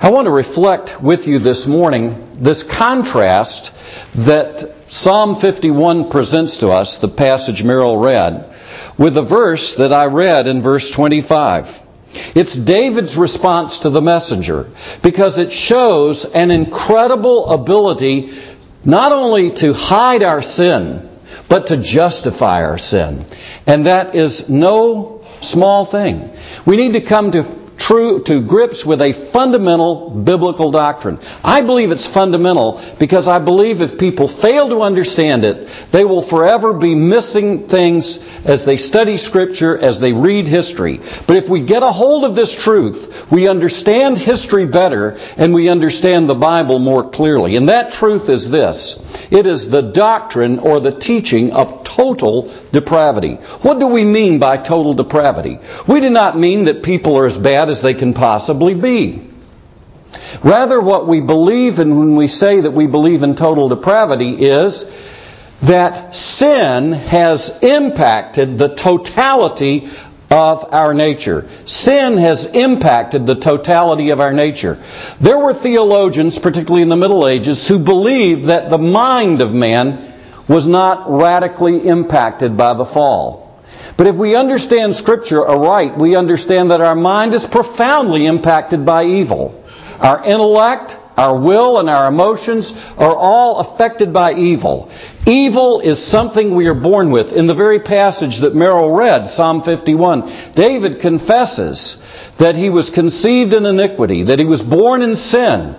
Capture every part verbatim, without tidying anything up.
I want to reflect with you this morning this contrast that Psalm fifty-one presents to us, the passage Merrill read, with the verse that I read in verse twenty-five. It's David's response to the messenger because it shows an incredible ability not only to hide our sin, but to justify our sin. And that is no small thing. We need to come to true to grips with a fundamental biblical doctrine. I believe it's fundamental because I believe if people fail to understand it, they will forever be missing things as they study Scripture, as they read history. But if we get a hold of this truth, we understand history better and we understand the Bible more clearly. And that truth is this. It is the doctrine or the teaching of total depravity. What do we mean by total depravity? We do not mean that people are as bad as they can possibly be. Rather, what we believe, and when we say that we believe in total depravity, is that sin has impacted the totality of our nature. Sin has impacted the totality of our nature. There were theologians, particularly in the Middle Ages, who believed that the mind of man was not radically impacted by the fall. But if we understand Scripture aright, we understand that our mind is profoundly impacted by evil. Our intellect, our will, and our emotions are all affected by evil. Evil is something we are born with. In the very passage that Merrill read, Psalm fifty-one, David confesses that he was conceived in iniquity, that he was born in sin.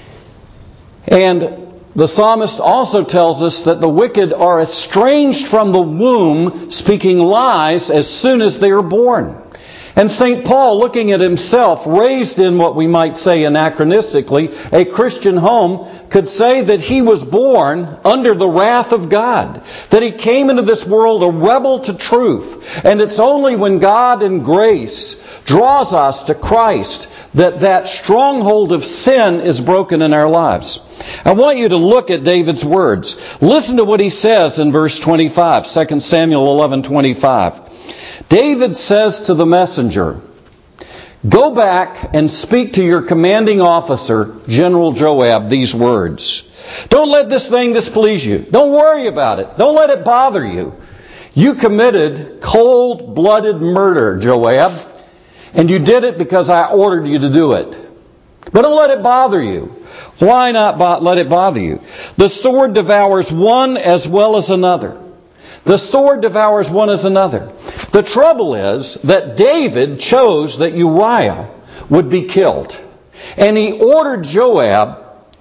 And the psalmist also tells us that the wicked are estranged from the womb, speaking lies as soon as they are born. And Saint Paul, looking at himself, raised in what we might say anachronistically, a Christian home, could say that he was born under the wrath of God, that he came into this world a rebel to truth. And it's only when God in grace draws us to Christ that that stronghold of sin is broken in our lives. I want you to look at David's words. Listen to what he says in verse twenty-five, Second Samuel eleven twenty-five. David says to the messenger, "Go back and speak to your commanding officer, General Joab, these words. Don't let this thing displease you. Don't worry about it. Don't let it bother you. You committed cold-blooded murder, Joab, and you did it because I ordered you to do it. But don't let it bother you. Why not bo- let it bother you? The sword devours one as well as another. The sword devours one as another." The trouble is that David chose that Uriah would be killed. And he ordered Joab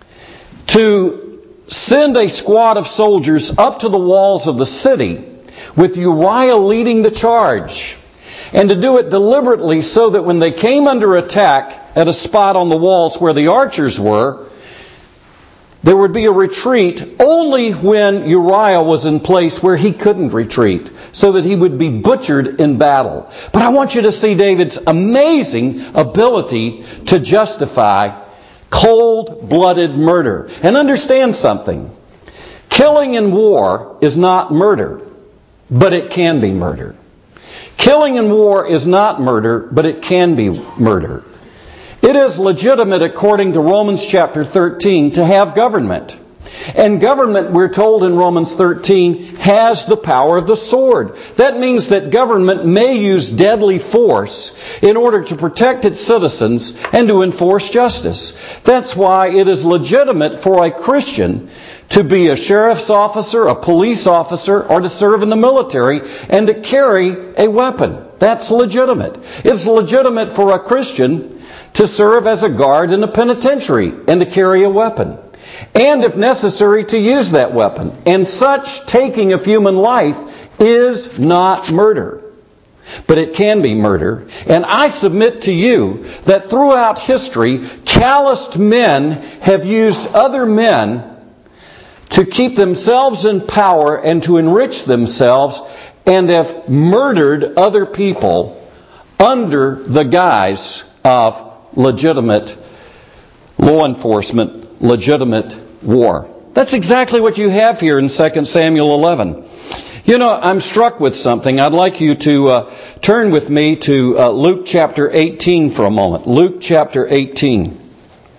to send a squad of soldiers up to the walls of the city with Uriah leading the charge. And to do it deliberately so that when they came under attack at a spot on the walls where the archers were, there would be a retreat only when Uriah was in place where he couldn't retreat, so that he would be butchered in battle. But I want you to see David's amazing ability to justify cold-blooded murder. And understand something. Killing in war is not murder, but it can be murder. Killing in war is not murder, but it can be murder. It is legitimate, according to Romans chapter thirteen, to have government. And government, we're told in Romans thirteen, has the power of the sword. That means that government may use deadly force in order to protect its citizens and to enforce justice. That's why it is legitimate for a Christian to be a sheriff's officer, a police officer, or to serve in the military and to carry a weapon. That's legitimate. It's legitimate for a Christian to serve as a guard in a penitentiary and to carry a weapon. And if necessary, to use that weapon. And such taking of human life is not murder. But it can be murder. And I submit to you that throughout history, calloused men have used other men to keep themselves in power and to enrich themselves, and have murdered other people under the guise of legitimate law enforcement, legitimate war. That's exactly what you have here in Second Samuel eleven. You know, I'm struck with something. I'd like you to uh, turn with me to uh, Luke chapter eighteen for a moment. Luke chapter eighteen.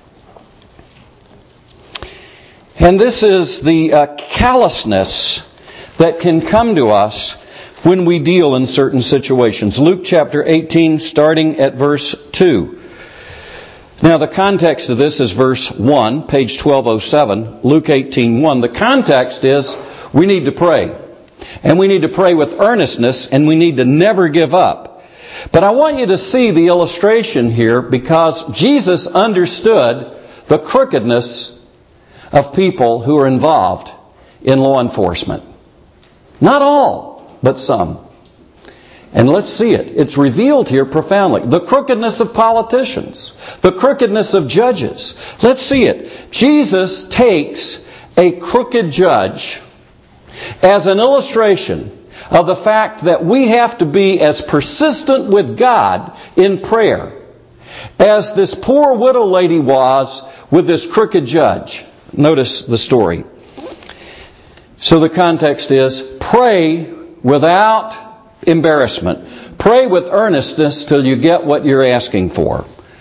And this is the uh, callousness that can come to us when we deal in certain situations. Luke chapter eighteen, starting at verse two. Now the context of this is verse one, page twelve oh seven, Luke eighteen one. The context is we need to pray. And we need to pray with earnestness, and we need to never give up. But I want you to see the illustration here, because Jesus understood the crookedness of people who are involved in law enforcement. Not all, but some. And let's see it. It's revealed here profoundly. The crookedness of politicians. The crookedness of judges. Let's see it. Jesus takes a crooked judge as an illustration of the fact that we have to be as persistent with God in prayer as this poor widow lady was with this crooked judge. Notice the story. So the context is, pray without embarrassment. Pray with earnestness till you get what you're asking for.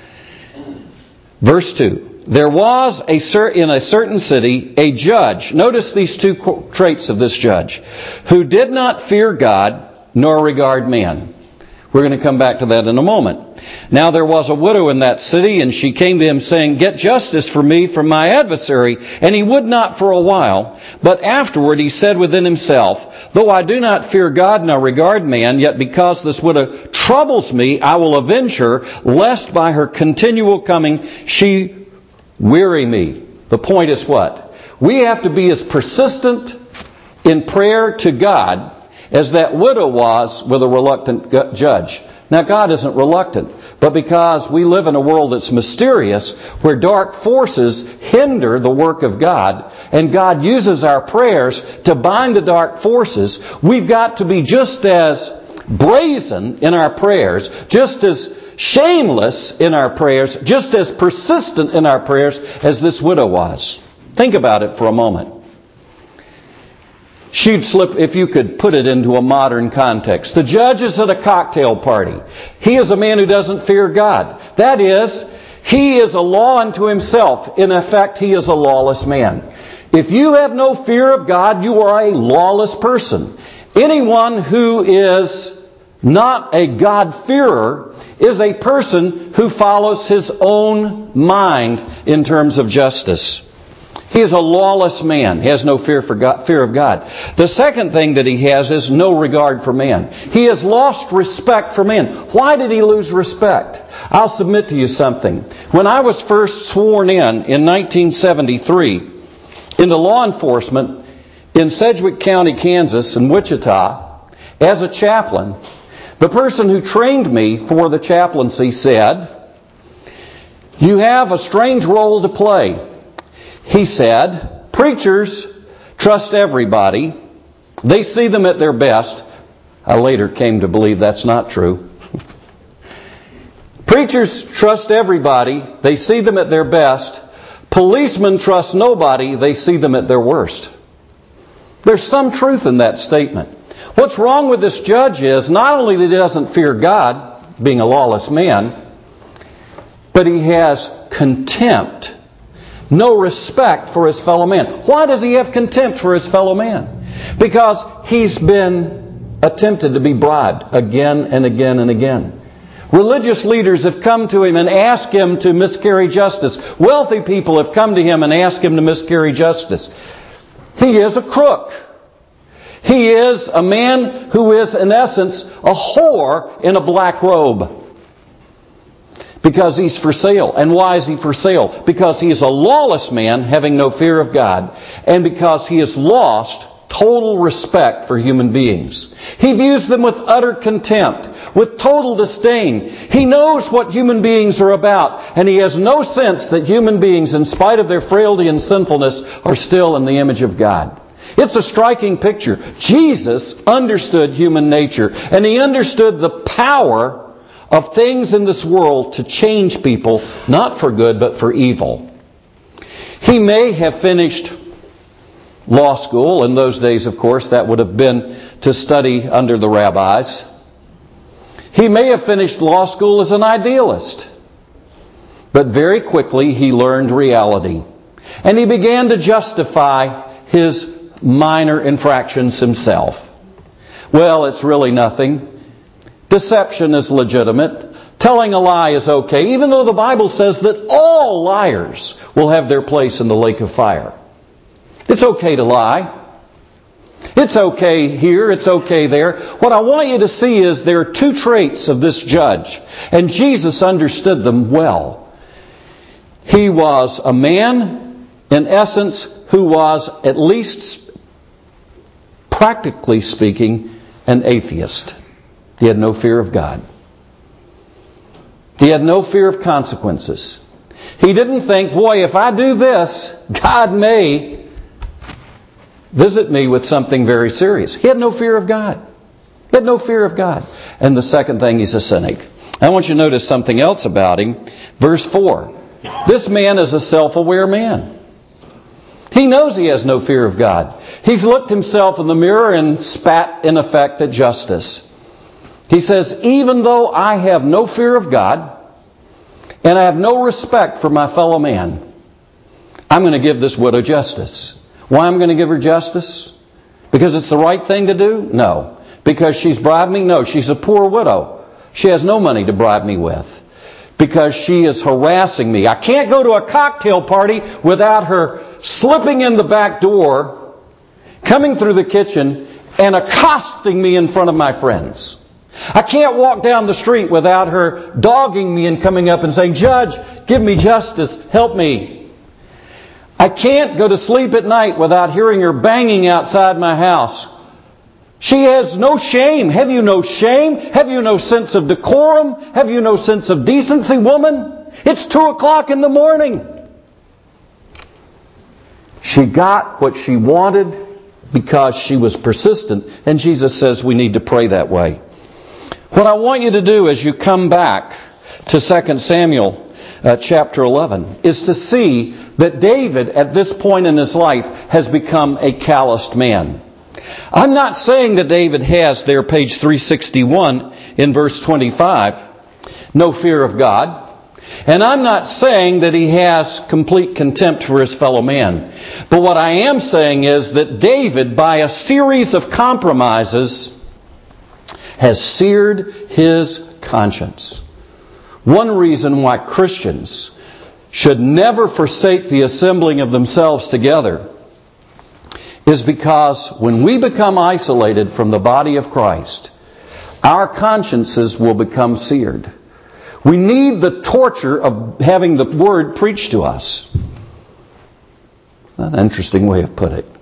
Verse two. There was a cer- in a certain city a judge. Notice these two co- traits of this judge. Who did not fear God nor regard man. We're going to come back to that in a moment. Now there was a widow in that city, and she came to him saying, "Get justice for me from my adversary." And he would not for a while. But afterward he said within himself, "Though I do not fear God nor regard man, yet because this widow troubles me, I will avenge her, lest by her continual coming she weary me." The point is what? We have to be as persistent in prayer to God as that widow was with a reluctant judge. Now God isn't reluctant, but because we live in a world that's mysterious, where dark forces hinder the work of God, and God uses our prayers to bind the dark forces, we've got to be just as brazen in our prayers, just as shameless in our prayers, just as persistent in our prayers as this widow was. Think about it for a moment. She'd slip, if you could put it into a modern context. The judge is at a cocktail party. He is a man who doesn't fear God. That is, he is a law unto himself. In effect, he is a lawless man. If you have no fear of God, you are a lawless person. Anyone who is not a God-fearer is a person who follows his own mind in terms of justice. He is a lawless man. He has no fear for God, fear of God. The second thing that he has is no regard for man. He has lost respect for man. Why did he lose respect? I'll submit to you something. When I was first sworn in in nineteen seventy-three into law enforcement in Sedgwick County, Kansas, in Wichita, as a chaplain, the person who trained me for the chaplaincy said, "You have a strange role to play." He said, "Preachers trust everybody. They see them at their best." I later came to believe that's not true. Preachers trust everybody. They see them at their best. Policemen trust nobody. They see them at their worst. There's some truth in that statement. What's wrong with this judge is not only that he doesn't fear God, being a lawless man, but he has contempt, no respect for his fellow man. Why does he have contempt for his fellow man? Because he's been attempted to be bribed again and again and again. Religious leaders have come to him and asked him to miscarry justice. Wealthy people have come to him and asked him to miscarry justice. He is a crook. He is a man who is, in essence, a whore in a black robe. Because he's for sale. And why is he for sale? Because he is a lawless man having no fear of God. And because he has lost total respect for human beings. He views them with utter contempt, with total disdain. He knows what human beings are about, and he has no sense that human beings, in spite of their frailty and sinfulness, are still in the image of God. It's a striking picture. Jesus understood human nature, and he understood the power of things in this world to change people, not for good, but for evil. He may have finished law school. In those days, of course, that would have been to study under the rabbis. He may have finished law school as an idealist. But very quickly he learned reality. And he began to justify his minor infractions himself. Well, it's really nothing. Deception is legitimate. Telling a lie is okay, even though the Bible says that all liars will have their place in the lake of fire. It's okay to lie. It's okay here, it's okay there. What I want you to see is there are two traits of this judge, and Jesus understood them well. He was a man, in essence, who was, at least practically speaking, an atheist. He had no fear of God. He had no fear of consequences. He didn't think, boy, if I do this, God may visit me with something very serious. He had no fear of God. He had no fear of God. And the second thing, he's a cynic. I want you to notice something else about him. Verse four. This man is a self-aware man. He knows he has no fear of God. He's looked himself in the mirror and spat, in effect, at justice. He says, even though I have no fear of God and I have no respect for my fellow man, I'm going to give this widow justice. Why am I going to give her justice? Because it's the right thing to do? No. Because she's bribed me? No. She's a poor widow. She has no money to bribe me with. Because she is harassing me. I can't go to a cocktail party without her slipping in the back door, coming through the kitchen, and accosting me in front of my friends. I can't walk down the street without her dogging me and coming up and saying, Judge, give me justice, help me. I can't go to sleep at night without hearing her banging outside my house. She has no shame. Have you no shame? Have you no sense of decorum? Have you no sense of decency, woman? It's two o'clock in the morning. She got what she wanted because she was persistent. And Jesus says we need to pray that way. What I want you to do as you come back to Second Samuel uh, chapter eleven is to see that David at this point in his life has become a calloused man. I'm not saying that David has there, page three sixty-one in verse twenty-five, no fear of God. And I'm not saying that he has complete contempt for his fellow man. But what I am saying is that David, by a series of compromises, has seared his conscience. One reason why Christians should never forsake the assembling of themselves together is because when we become isolated from the body of Christ, our consciences will become seared. We need the torture of having the Word preached to us. That's an interesting way of putting it.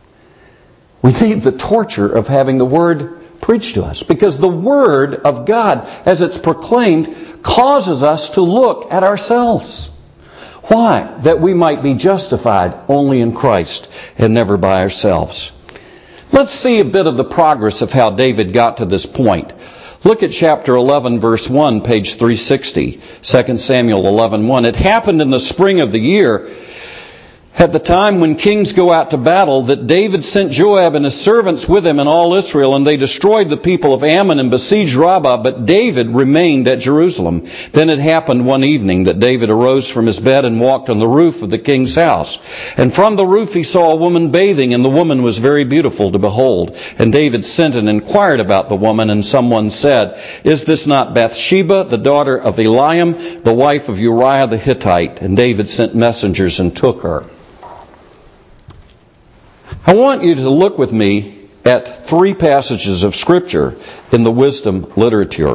We need the torture of having the Word preached to us. Because the Word of God, as it's proclaimed, causes us to look at ourselves. Why? That we might be justified only in Christ and never by ourselves. Let's see a bit of the progress of how David got to this point. Look at chapter eleven, verse one, page three sixty. Second Samuel eleven one. It happened in the spring of the year, at the time when kings go out to battle, that David sent Joab and his servants with him and all Israel, and they destroyed the people of Ammon and besieged Rabbah, but David remained at Jerusalem. Then it happened one evening that David arose from his bed and walked on the roof of the king's house. And from the roof he saw a woman bathing, and the woman was very beautiful to behold. And David sent and inquired about the woman, and someone said, Is this not Bathsheba, the daughter of Eliam, the wife of Uriah the Hittite? And David sent messengers and took her. I want you to look with me at three passages of Scripture in the wisdom literature.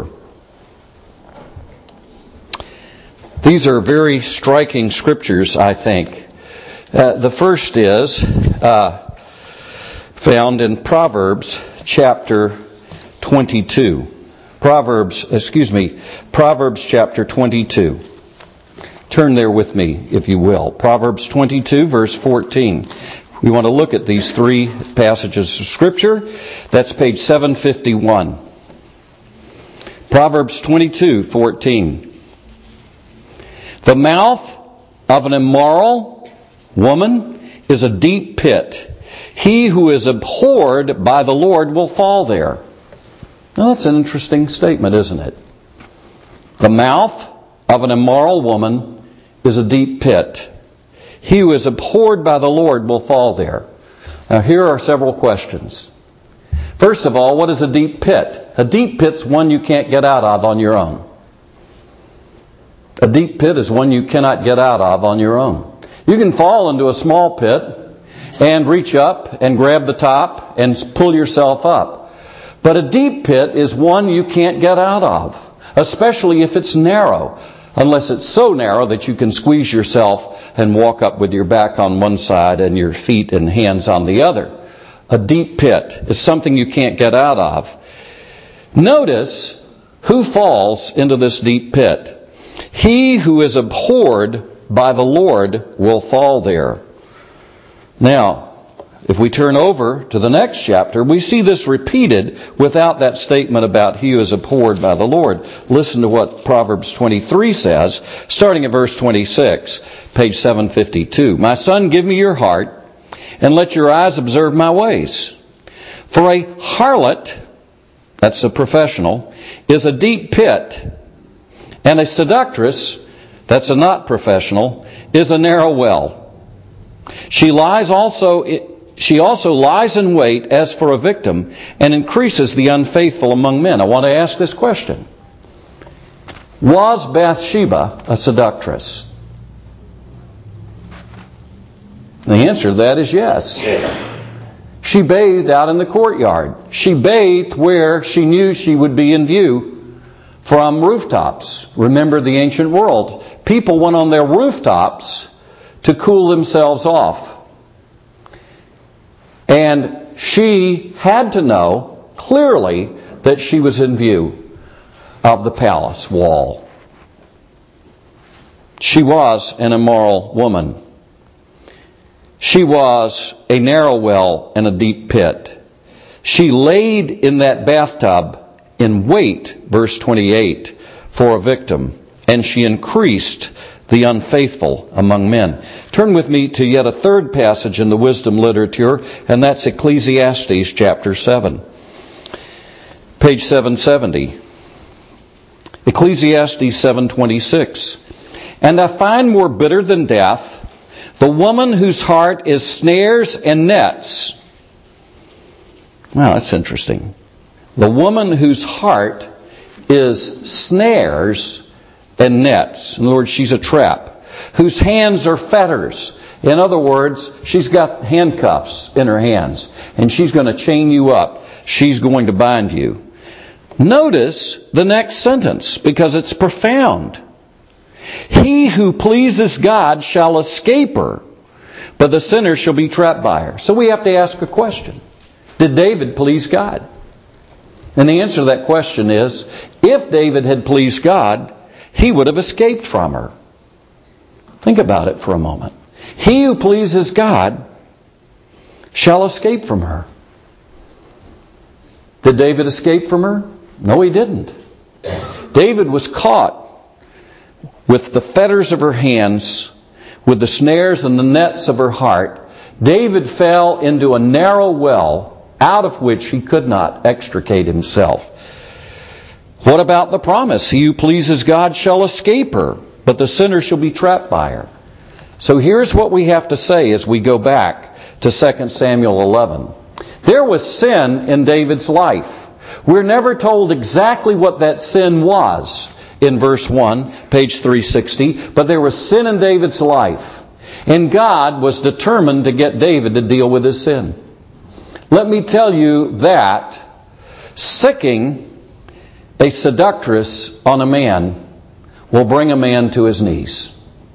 These are very striking scriptures, I think. Uh, the first is uh, found in Proverbs chapter twenty-two. Proverbs, excuse me, Proverbs chapter twenty-two. Turn there with me, if you will. Proverbs twenty-two, verse fourteen. We want to look at these three passages of Scripture. That's page seven fifty-one. Proverbs twenty-two, fourteen. The mouth of an immoral woman is a deep pit. He who is abhorred by the Lord will fall there. Now that's an interesting statement, isn't it? The mouth of an immoral woman is a deep pit. He who is abhorred by the Lord will fall there. Now here are several questions. First of all, what is a deep pit? A deep pit's one you can't get out of on your own. A deep pit is one you cannot get out of on your own. You can fall into a small pit and reach up and grab the top and pull yourself up. But a deep pit is one you can't get out of, especially if it's narrow, unless it's so narrow that you can squeeze yourself and walk up with your back on one side and your feet and hands on the other. A deep pit is something you can't get out of. Notice who falls into this deep pit. He who is abhorred by the Lord will fall there. Now, if we turn over to the next chapter, we see this repeated without that statement about he who is abhorred by the Lord. Listen to what Proverbs twenty-three says, starting at verse twenty-six, page seven fifty-two. My son, give me your heart, and let your eyes observe my ways. For a harlot, that's a professional, is a deep pit, and a seductress, that's a not professional, is a narrow well. She lies also... She also lies in wait as for a victim and increases the unfaithful among men. I want to ask this question. Was Bathsheba a seductress? The answer to that is yes. She bathed out in the courtyard. She bathed where she knew she would be in view from rooftops. Remember the ancient world. People went on their rooftops to cool themselves off. And she had to know clearly that she was in view of the palace wall. She was an immoral woman. She was a narrow well and a deep pit. She laid in that bathtub in wait, verse twenty-eight, for a victim, and she increased the unfaithful among men. Turn with me to yet a third passage in the wisdom literature, and that's Ecclesiastes chapter seven. Page seven seventy. Ecclesiastes seven twenty-six. And I find more bitter than death the woman whose heart is snares and nets. Wow, that's interesting. The woman whose heart is snares and nets. In other words, she's a trap. Whose hands are fetters. In other words, she's got handcuffs in her hands. And she's going to chain you up. She's going to bind you. Notice the next sentence, because it's profound. He who pleases God shall escape her, but the sinner shall be trapped by her. So we have to ask a question. Did David please God? And the answer to that question is, if David had pleased God, he would have escaped from her. Think about it for a moment. He who pleases God shall escape from her. Did David escape from her? No, he didn't. David was caught with the fetters of her hands, with the snares and the nets of her heart. David fell into a narrow well out of which he could not extricate himself. What about the promise? He who pleases God shall escape her, but the sinner shall be trapped by her. So here's what we have to say as we go back to Second Samuel eleven. There was sin in David's life. We're never told exactly what that sin was in verse one, page three sixty, but there was sin in David's life. And God was determined to get David to deal with his sin. Let me tell you that sicking a seductress on a man will bring a man to his knees.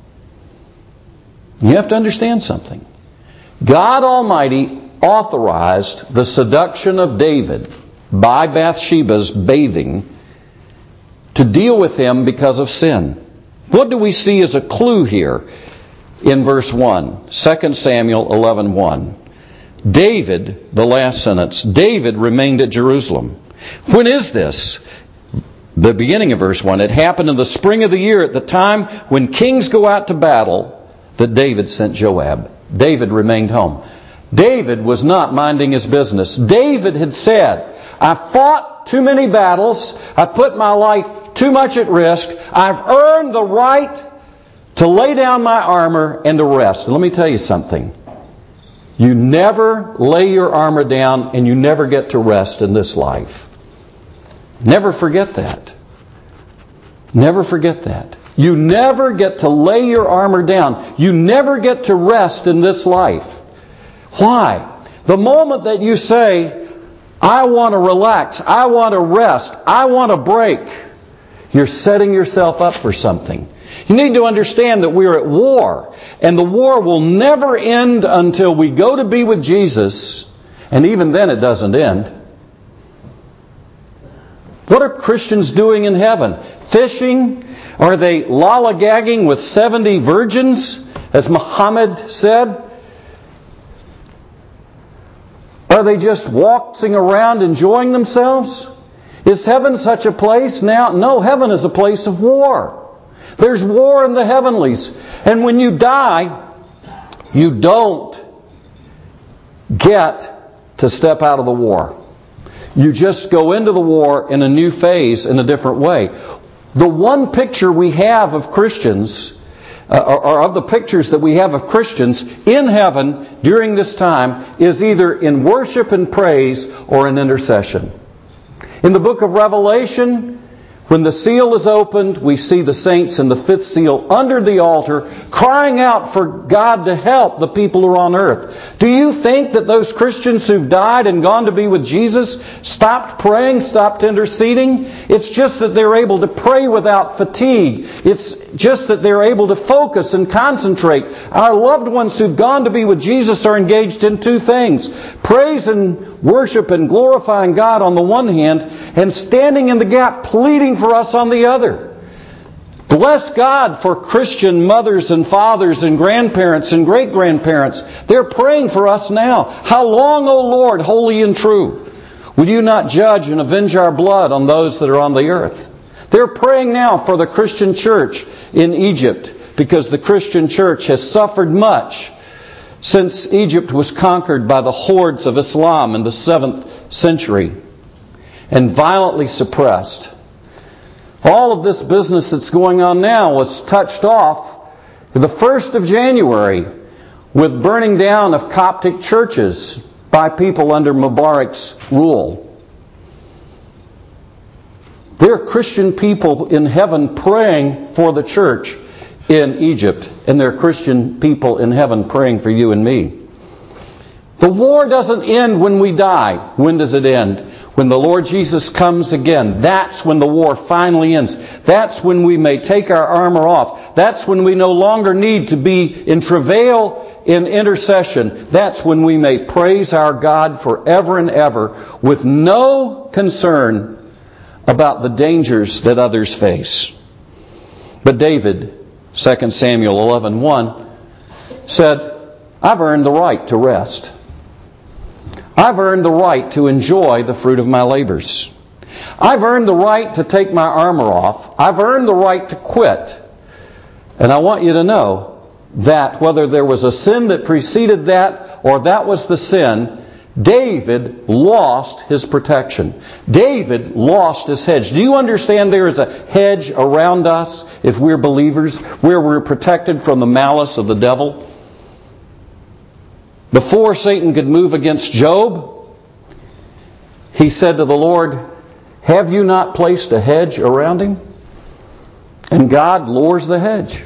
You have to understand something. God Almighty authorized the seduction of David by Bathsheba's bathing to deal with him because of sin. What do we see as a clue here in verse one? Second Samuel eleven one. David, the last sentence, David remained at Jerusalem. When is this? The beginning of verse one. It happened in the spring of the year at the time when kings go out to battle that David sent Joab. David remained home. David was not minding his business. David had said, I fought too many battles. I've put my life too much at risk. I've earned the right to lay down my armor and to rest. And let me tell you something. You never lay your armor down and you never get to rest in this life. Never forget that. Never forget that. You never get to lay your armor down. You never get to rest in this life. Why? The moment that you say, I want to relax, I want to rest, I want to break, you're setting yourself up for something. You need to understand that we're at war, and the war will never end until we go to be with Jesus, and even then it doesn't end. What are Christians doing in heaven? Fishing? Are they lollygagging with seventy virgins, as Muhammad said? Are they just waltzing around enjoying themselves? Is heaven such a place now? No, heaven is a place of war. There's war in the heavenlies. And when you die, you don't get to step out of the war. You just go into the war in a new phase, in a different way. The one picture we have of Christians, uh, or, or of the pictures that we have of Christians in heaven during this time, is either in worship and praise or in intercession. In the book of Revelation, when the seal is opened, we see the saints in the fifth seal under the altar crying out for God to help the people who are on earth. Do you think that those Christians who've died and gone to be with Jesus stopped praying, stopped interceding? It's just that they're able to pray without fatigue. It's just that they're able to focus and concentrate. Our loved ones who've gone to be with Jesus are engaged in two things: praise and worship and glorifying God on the one hand, and standing in the gap pleading for us on the other. Bless God for Christian mothers and fathers and grandparents and great-grandparents. They're praying for us now. How long, O Lord, holy and true, will you not judge and avenge our blood on those that are on the earth? They're praying now for the Christian church in Egypt, because the Christian church has suffered much since Egypt was conquered by the hordes of Islam in the seventh century and violently suppressed. All of this business that's going on now was touched off the first of January with burning down of Coptic churches by people under Mubarak's rule. There are Christian people in heaven praying for the church in Egypt, and there are Christian people in heaven praying for you and me. The war doesn't end when we die. When does it end? When the Lord Jesus comes again. That's when the war finally ends. That's when we may take our armor off. That's when we no longer need to be in travail in intercession. That's when we may praise our God forever and ever with no concern about the dangers that others face. But David, Second Samuel eleven one, said, I've earned the right to rest. I've earned the right to enjoy the fruit of my labors. I've earned the right to take my armor off. I've earned the right to quit. And I want you to know that whether there was a sin that preceded that or that was the sin, David lost his protection. David lost his hedge. Do you understand there is a hedge around us if we're believers, where we're protected from the malice of the devil? Before Satan could move against Job, he said to the Lord, have you not placed a hedge around him? And God lowers the hedge.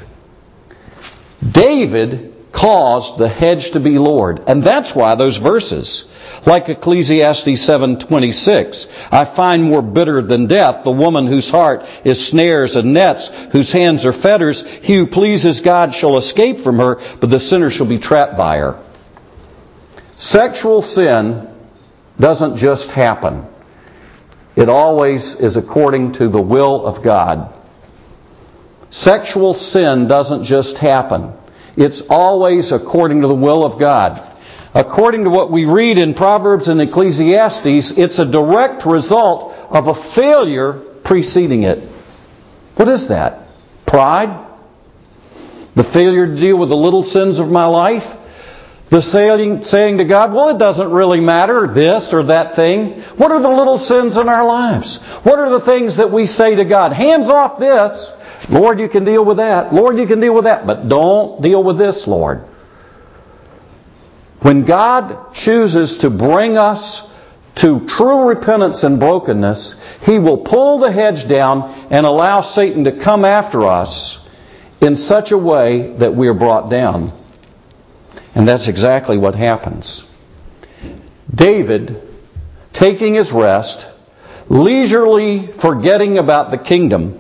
David caused the hedge to be lowered. And that's why those verses, like Ecclesiastes seven twenty-six, I find more bitter than death the woman whose heart is snares and nets, whose hands are fetters. He who pleases God shall escape from her, but the sinner shall be trapped by her. Sexual sin doesn't just happen. It always is according to the will of God. Sexual sin doesn't just happen. It's always according to the will of God. According to what we read in Proverbs and Ecclesiastes, it's a direct result of a failure preceding it. What is that? Pride? The failure to deal with the little sins of my life? The saying, saying to God, well, it doesn't really matter, this or that thing. What are the little sins in our lives? What are the things that we say to God? Hands off this. Lord, you can deal with that. Lord, you can deal with that. But don't deal with this, Lord. When God chooses to bring us to true repentance and brokenness, He will pull the hedge down and allow Satan to come after us in such a way that we are brought down. And that's exactly what happens. David, taking his rest, leisurely forgetting about the kingdom,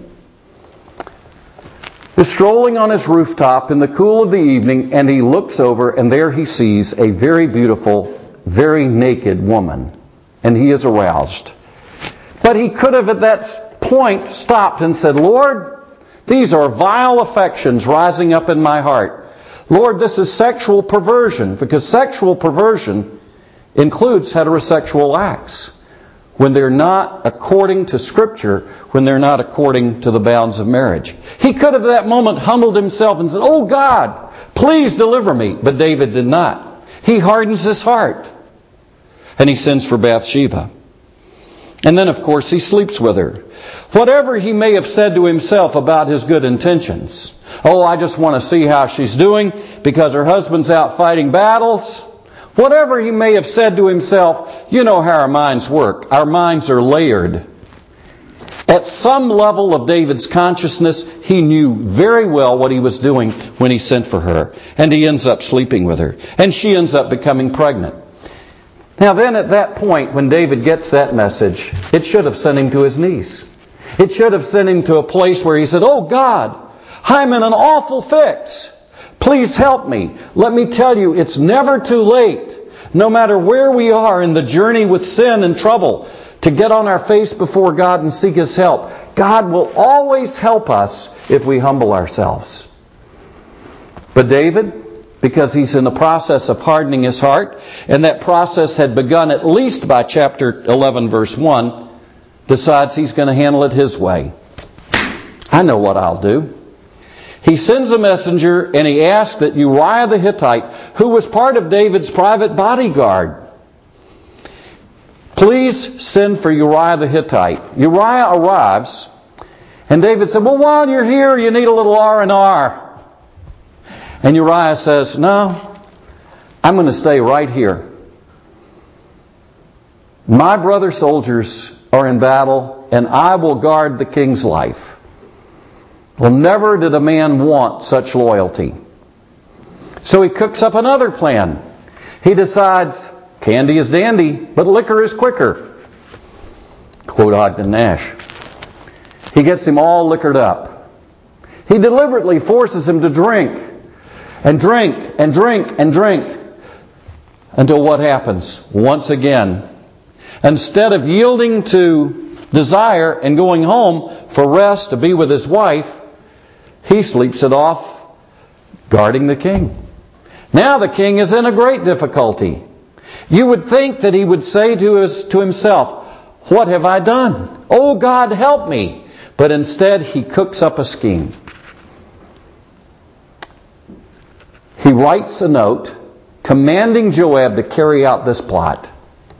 is strolling on his rooftop in the cool of the evening, and he looks over, and there he sees a very beautiful, very naked woman. And he is aroused. But he could have at that point stopped and said, Lord, these are vile affections rising up in my heart. Lord, this is sexual perversion, because sexual perversion includes heterosexual acts when they're not according to Scripture, when they're not according to the bounds of marriage. He could have at that moment humbled himself and said, oh God, please deliver me. But David did not. He hardens his heart. And he sends for Bathsheba. And then, of course, he sleeps with her. Whatever he may have said to himself about his good intentions. Oh, I just want to see how she's doing because her husband's out fighting battles. Whatever he may have said to himself, you know how our minds work. Our minds are layered. At some level of David's consciousness, he knew very well what he was doing when he sent for her. And he ends up sleeping with her. And she ends up becoming pregnant. Now then, at that point, when David gets that message, it should have sent him to his knees. It should have sent him to a place where he said, oh God, I'm in an awful fix. Please help me. Let me tell you, it's never too late, no matter where we are in the journey with sin and trouble, to get on our face before God and seek His help. God will always help us if we humble ourselves. But David, because he's in the process of hardening his heart, and that process had begun at least by chapter eleven, verse one, decides he's going to handle it his way. I know what I'll do. He sends a messenger and he asks that Uriah the Hittite, who was part of David's private bodyguard, please send for Uriah the Hittite. Uriah arrives, and David said, well, while you're here, you need a little R and R. And Uriah says, no, I'm going to stay right here. My brother soldiers are in battle, and I will guard the king's life. Well, never did a man want such loyalty. So he cooks up another plan. He decides, candy is dandy, but liquor is quicker. Quote Ogden Nash. He gets him all liquored up. He deliberately forces him to drink. And drink, and drink, and drink. Until what happens? Once again, instead of yielding to desire and going home for rest to be with his wife, he sleeps it off guarding the king. Now the king is in a great difficulty. You would think that he would say to, his, to himself, what have I done? Oh God, help me. But instead he cooks up a scheme. He writes a note commanding Joab to carry out this plot.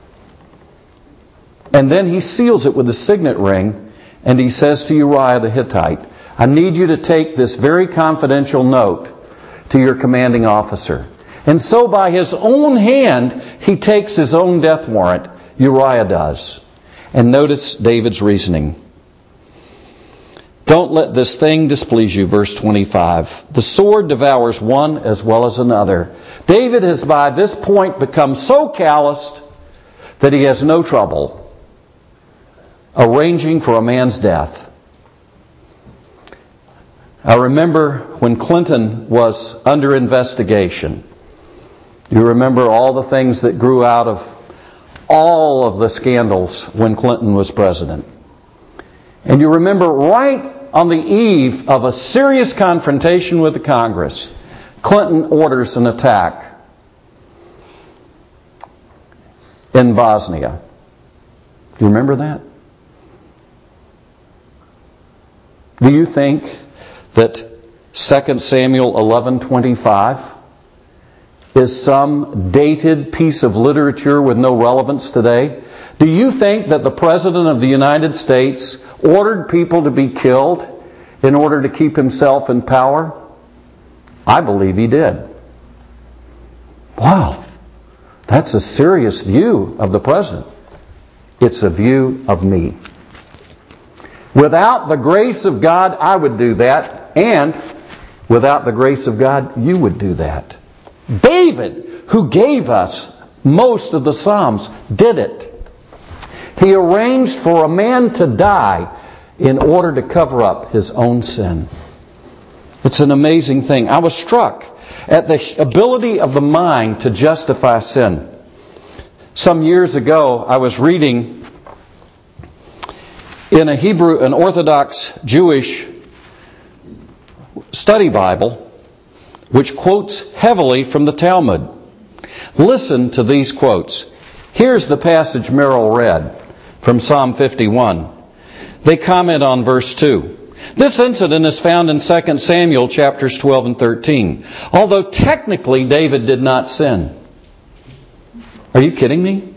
And then he seals it with a signet ring, and he says to Uriah the Hittite, I need you to take this very confidential note to your commanding officer. And so by his own hand, he takes his own death warrant. Uriah does. And notice David's reasoning. Don't let this thing displease you, verse twenty-five. The sword devours one as well as another. David has by this point become so calloused that he has no trouble arranging for a man's death. I remember when Clinton was under investigation. You remember all the things that grew out of all of the scandals when Clinton was president. And you remember right on the eve of a serious confrontation with the Congress, Clinton orders an attack in Bosnia. Do you remember that? Do you think that Second Samuel eleven twenty-five is some dated piece of literature with no relevance today? Do you think that the President of the United States ordered people to be killed in order to keep himself in power? I believe he did. Wow, that's a serious view of the president. It's a view of me. Without the grace of God, I would do that. And without the grace of God, you would do that. David, who gave us most of the Psalms, did it. He arranged for a man to die in order to cover up his own sin. It's an amazing thing. I was struck at the ability of the mind to justify sin. Some years ago, I was reading in a Hebrew, an Orthodox Jewish study Bible, which quotes heavily from the Talmud. Listen to these quotes. Here's the passage Merrill read from Psalm fifty-one. They comment on verse two. This incident is found in Second Samuel chapters twelve and thirteen. Although technically David did not sin. Are you kidding me?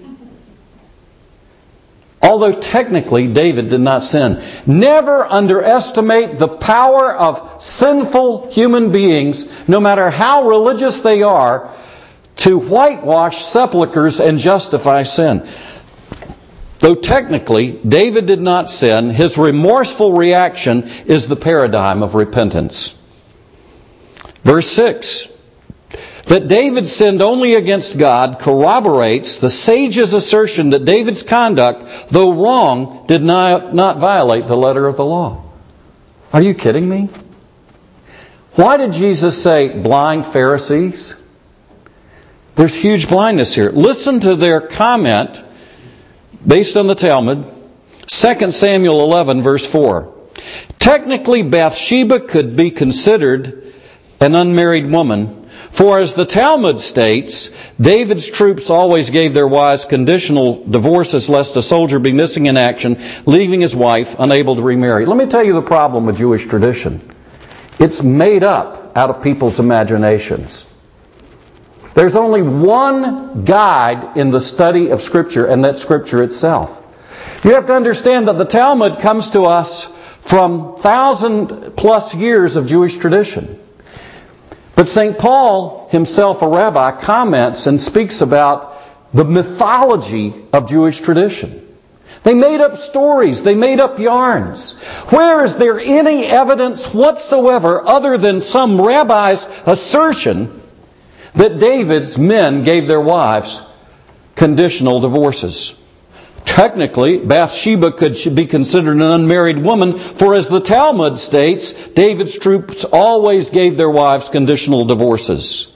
Although technically David did not sin. Never underestimate the power of sinful human beings, no matter how religious they are, to whitewash sepulchres and justify sin. Though technically David did not sin, his remorseful reaction is the paradigm of repentance. Verse six. That David sinned only against God corroborates the sage's assertion that David's conduct, though wrong, did not, not violate the letter of the law. Are you kidding me? Why did Jesus say, blind Pharisees? There's huge blindness here. Listen to their comment based on the Talmud, Second Samuel eleven, verse four. Technically, Bathsheba could be considered an unmarried woman, for as the Talmud states, David's troops always gave their wives conditional divorces lest a soldier be missing in action, leaving his wife unable to remarry. Let me tell you the problem with Jewish tradition. It's made up out of people's imaginations. There's only one guide in the study of Scripture, and that's Scripture itself. You have to understand that the Talmud comes to us from thousand plus years of Jewish tradition. But Saint Paul, himself a rabbi, comments and speaks about the mythology of Jewish tradition. They made up stories. They made up yarns. Where is there any evidence whatsoever other than some rabbi's assertion that David's men gave their wives conditional divorces? Technically, Bathsheba could be considered an unmarried woman, for as the Talmud states, David's troops always gave their wives conditional divorces,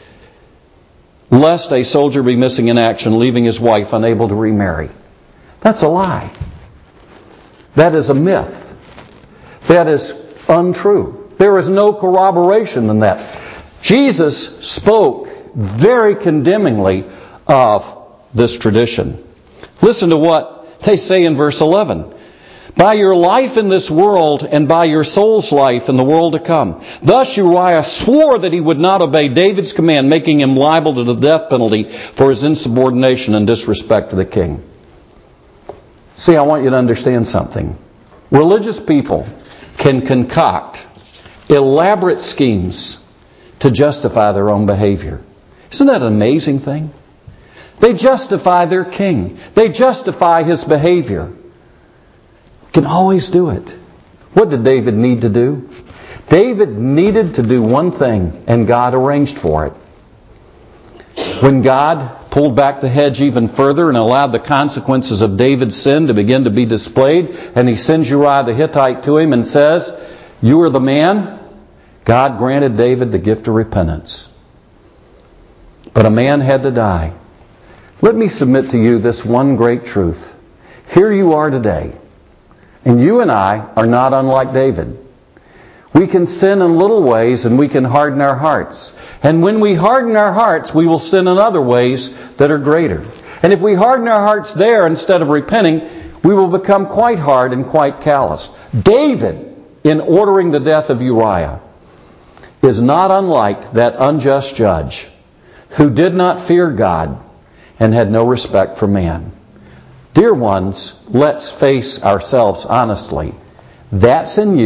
lest a soldier be missing in action, leaving his wife unable to remarry. That's a lie. That is a myth. That is untrue. There is no corroboration in that. Jesus spoke very condemningly of this tradition. Listen to what they say in verse eleven. By your life in this world and by your soul's life in the world to come. Thus Uriah swore that he would not obey David's command, making him liable to the death penalty for his insubordination and disrespect to the king. See, I want you to understand something. Religious people can concoct elaborate schemes to justify their own behavior. Isn't that an amazing thing? They justify their king. They justify his behavior. Can always do it. What did David need to do? David needed to do one thing, and God arranged for it. When God pulled back the hedge even further and allowed the consequences of David's sin to begin to be displayed, and he sends Uriah the Hittite to him and says, "You are the man," God granted David the gift of repentance. But a man had to die. Let me submit to you this one great truth. Here you are today, and you and I are not unlike David. We can sin in little ways and we can harden our hearts. And when we harden our hearts, we will sin in other ways that are greater. And if we harden our hearts there instead of repenting, we will become quite hard and quite callous. David, in ordering the death of Uriah, is not unlike that unjust judge who did not fear God and had no respect for man. Dear ones, let's face ourselves honestly. That's in you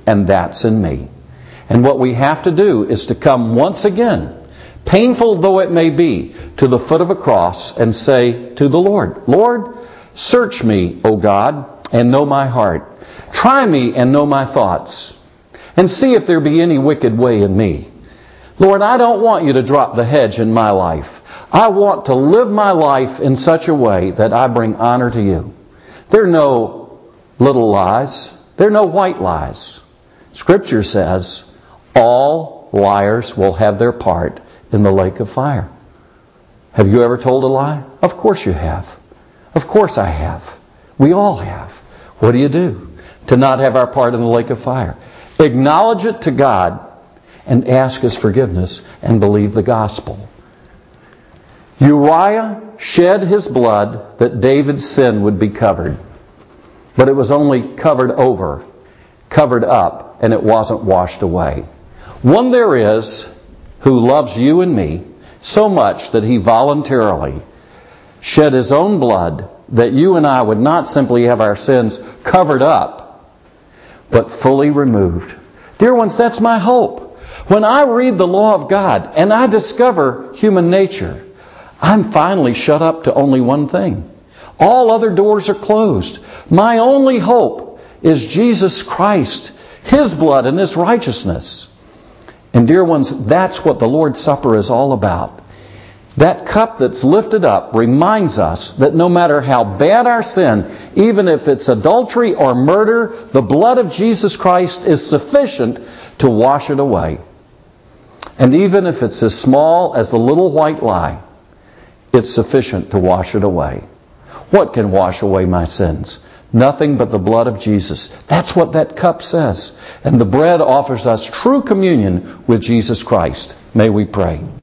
and that's in me. And what we have to do is to come once again, painful though it may be, to the foot of a cross and say to the Lord, Lord, search me, O God, and know my heart. Try me and know my thoughts, and see if there be any wicked way in me. Lord, I don't want you to drop the hedge in my life. I want to live my life in such a way that I bring honor to you. There are no little lies. There are no white lies. Scripture says all liars will have their part in the lake of fire. Have you ever told a lie? Of course you have. Of course I have. We all have. What do you do to not have our part in the lake of fire? Acknowledge it to God and ask His forgiveness and believe the gospel. Uriah shed his blood that David's sin would be covered. But it was only covered over, covered up, and it wasn't washed away. One there is who loves you and me so much that he voluntarily shed his own blood that you and I would not simply have our sins covered up, but fully removed. Dear ones, that's my hope. When I read the law of God and I discover human nature, I'm finally shut up to only one thing. All other doors are closed. My only hope is Jesus Christ, His blood and His righteousness. And dear ones, that's what the Lord's Supper is all about. That cup that's lifted up reminds us that no matter how bad our sin, even if it's adultery or murder, the blood of Jesus Christ is sufficient to wash it away. And even if it's as small as the little white lie, it's sufficient to wash it away. What can wash away my sins? Nothing but the blood of Jesus. That's what that cup says. And the bread offers us true communion with Jesus Christ. May we pray.